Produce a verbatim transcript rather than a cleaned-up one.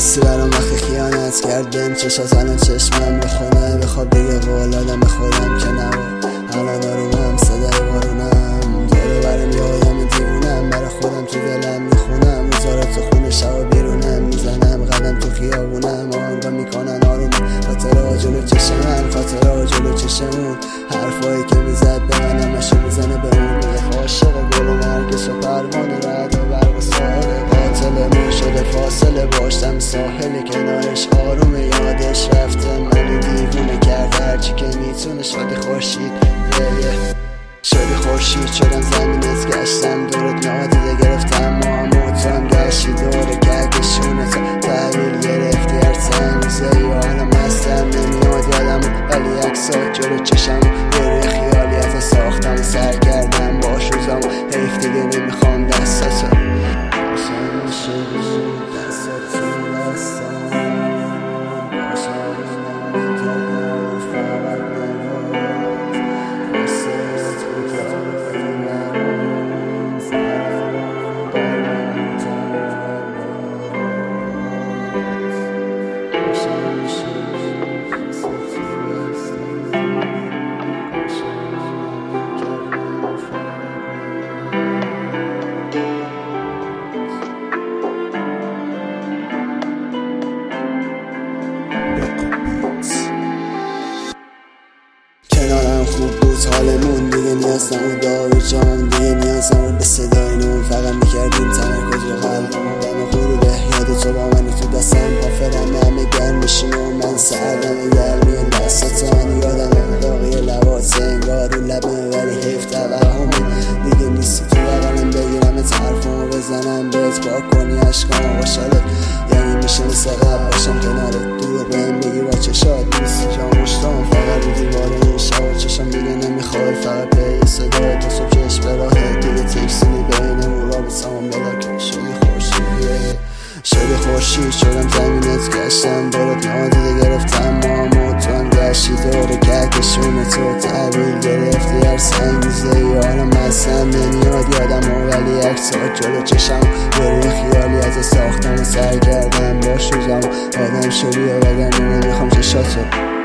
حسی برام وقتی خیانت کرد بهم چشات الان چشمم بخونه بخواب دیگه قول آدم خودم که نبا الان آرومم صدای بارونم دوره برم یادم دیوونم برای خودم تو دلم میخونم روزا تو خونه شب بیرونم میزنم قدم تو خیابونم آهنگا میکنن آروم خاطرها جلو چشمم خاطرها جلو چشمون حرفایی که میزد به من همشو میزنه به اون میگه عاشق گل و نرگس و پروانه رد و برق و ساحل قاتلمون شده فاصله باشتم ساحل کنارش آروم یادش رفته منو دیوونه کرد هرچی که میتونه شدی خورشید شدی خورشید شدم زمینت گشتم دورت نادیده گرفتم ما تو هم گشتی دوره کهکشونت تحویل گرفتی هر تنیزه ای حالا مستم نمیاد یادم ولی اکسات جلو چشم یه خیالیت ساختم سر کردم باش روزم حیف دیگه نمیخوام دستاتو باشم شدی دستاتو دستم باشم نمیتونم فقط نماد بسست بکنم نمون سرم برم تنم باشم شدی دستاتو دستم کنارم خوب بود حالمون دیگه نیاز نمون داور جام دیگه نیاز نمون به صدای نون فقط میکردیم تمرکز رو قلبمون دم غروبه یاد تو با منی تو دستم آفرم همه گرم میشیم و من سردم گرمی دستاتان یادم باقی لبات انگار رو لبم ولی حیف توهمی دیگه نیستی تو بغلم بگیرم طرفمو بزنم بهت پاک کنی عشقامو خوشحالت یعنی میشه مثل قبل باشم کنارت دور بهم بگی با چشات نیستی جا مشتام فقط رو دیواره این شب چشم دیگه نمیخواد فقط به یه صدای تو صبح چش براهه دیگه تکسینی بینمون رابطمون بلاک شدی خورشید شدی خورشید شدم زمینت گشتم دورت نادیده گرفتم ما تو هم گشتی دوره کهکشون تو تحویل گرفتی هر سنگیزه ای حالا مستم نمیاد یادم و ولی اکسات جلو چشم یه خیالیت ساختم و سر کردم باش روزم آدم شدی و وگرنه نمیخوام چشاتو